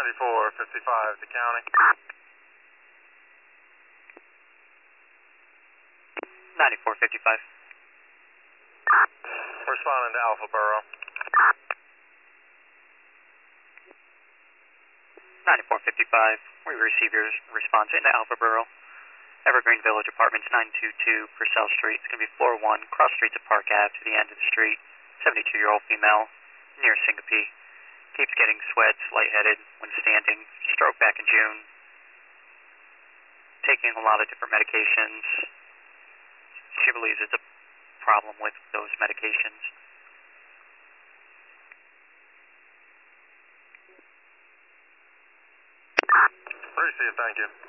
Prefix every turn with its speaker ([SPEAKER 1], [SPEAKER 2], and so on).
[SPEAKER 1] 9455 to county.
[SPEAKER 2] 9455.
[SPEAKER 1] Responding to Alpha Borough.
[SPEAKER 2] 9455. We receive your response into Alpha Borough. Evergreen Village Apartments 922 Purcell Street. It's going to be floor 1, cross streets of Park Ave to the end of the street. 72-year-old female, near syncope. Keeps getting sweats, lightheaded when standing. Stroke back in June. Taking a lot of different medications. She believes it's a problem with those medications.
[SPEAKER 1] Receive, thank you.